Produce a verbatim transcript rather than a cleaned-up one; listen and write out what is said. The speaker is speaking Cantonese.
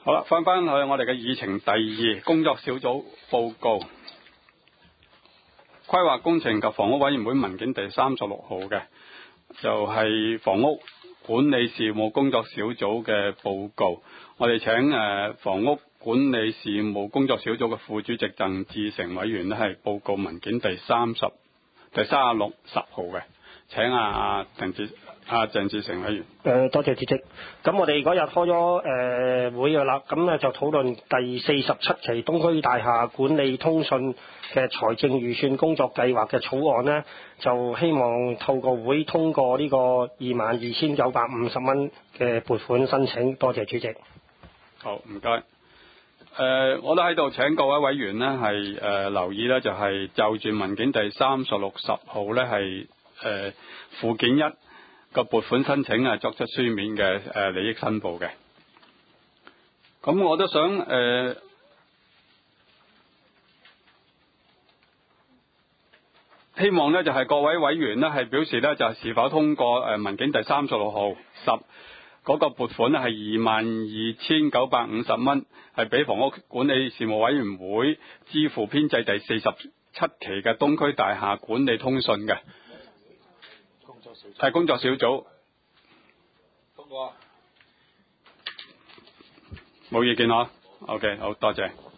好啦，翻翻去我哋嘅議程第二工作小組報告，規劃工程及房屋委員會文件第三十六號嘅，就係、是、房屋管理事務工作小組嘅報告。我哋請誒、呃、房屋管理事務工作小組嘅副主席鄧志成委員呢，係報告文件第三十、第三十六十號嘅。請阿阿鄧志阿鄭志成委員。 誒、呃，多謝主席。咁我哋嗰日開咗誒、呃、會嘅啦，咁咧就討論第四十七期東區大廈管理通訊嘅財政預算工作計劃嘅草案呢，就希望透過會通過呢個二萬二千九百五十蚊嘅撥款申請。多謝主席。 好，唔該。誒、呃，我都喺度請各位委員呢係誒、呃、留意呢，就係、是、就住文件第三十六十號呢係誒附件一個撥款申請啊，作出書面嘅誒、呃、利益申報嘅。咁我都想誒、呃、希望呢就係、是、各位委員呢係表示呢就係、是、是否通過誒、呃、文件第三十六號十。嗰個撥款咧係二萬二千九百五十蚊，係俾房屋管理事務委員會支付編製第四十七期嘅東區大廈管理通訊嘅。工作小組係工作小組。通過。冇意見嗬 ？OK， 好多謝。